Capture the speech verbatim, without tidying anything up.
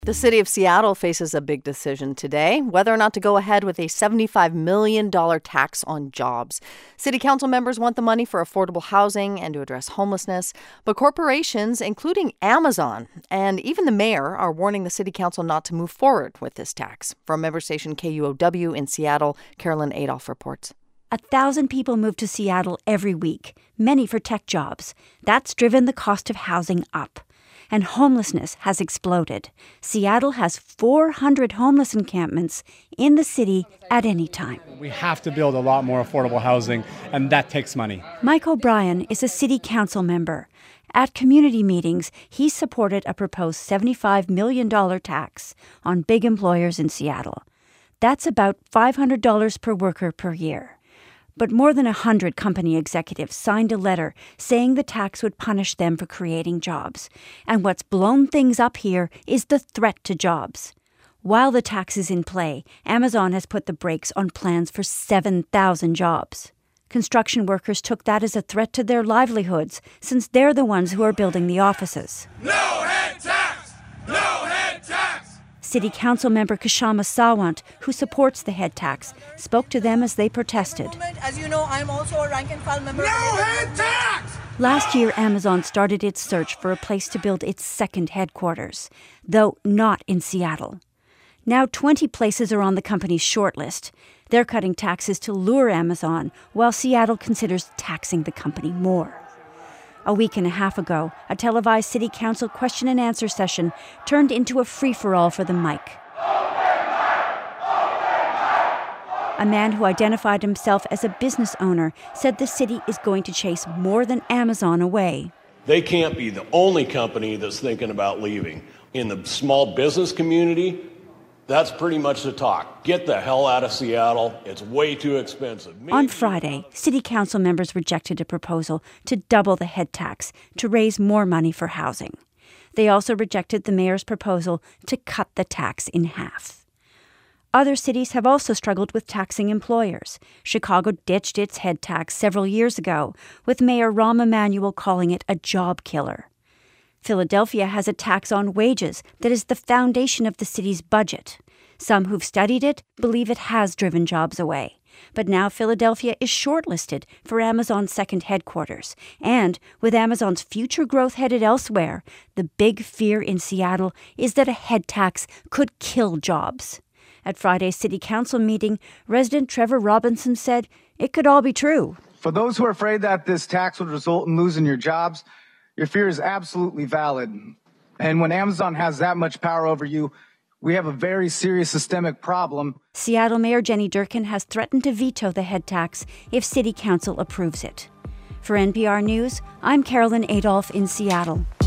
The city of Seattle faces a big decision today, whether or not to go ahead with a seventy-five million dollars tax on jobs. City council members want the money for affordable housing and to address homelessness, but corporations, including Amazon and even the mayor, are warning the city council not to move forward with this tax. From member station K U O W in Seattle, Carolyn Adolph reports. A thousand people move to Seattle every week, many for tech jobs. That's driven the cost of housing up. And homelessness has exploded. Seattle has four hundred homeless encampments in the city at any time. We have to build a lot more affordable housing, and that takes money. Mike O'Brien is a city council member. At community meetings, he supported a proposed seventy-five million dollars tax on big employers in Seattle. That's about five hundred dollars per worker per year. But more than one hundred company executives signed a letter saying the tax would punish them for creating jobs. And what's blown things up here is the threat to jobs. While the tax is in play, Amazon has put the brakes on plans for seven thousand jobs. Construction workers took that as a threat to their livelihoods, since they're the ones who are building the offices. No head tax! No head tax! City Council member Kshama Sawant, who supports the head tax, spoke to them as they protested. As you know, I'm also a rank and file member. No head tax! Last year, Amazon started its search for a place to build its second headquarters, though not in Seattle. Now twenty places are on the company's shortlist. They're cutting taxes to lure Amazon, while Seattle considers taxing the company more. A week and a half ago, a televised city council question and answer session turned into a free-for-all for the mic. A man who identified himself as a business owner said the city is going to chase more than Amazon away. They can't be the only company that's thinking about leaving. In the small business community, that's pretty much the talk. Get the hell out of Seattle. It's way too expensive. Maybe. On Friday, city council members rejected a proposal to double the head tax to raise more money for housing. They also rejected the mayor's proposal to cut the tax in half. Other cities have also struggled with taxing employers. Chicago ditched its head tax several years ago, with Mayor Rahm Emanuel calling it a job killer. Philadelphia has a tax on wages that is the foundation of the city's budget. Some who've studied it believe it has driven jobs away. But now Philadelphia is shortlisted for Amazon's second headquarters. And with Amazon's future growth headed elsewhere, the big fear in Seattle is that a head tax could kill jobs. At Friday's city council meeting, resident Trevor Robinson said it could all be true. For those who are afraid that this tax would result in losing your jobs, your fear is absolutely valid. And when Amazon has that much power over you, we have a very serious systemic problem. Seattle Mayor Jenny Durkan has threatened to veto the head tax if City Council approves it. For N P R News, I'm Carolyn Adolph in Seattle.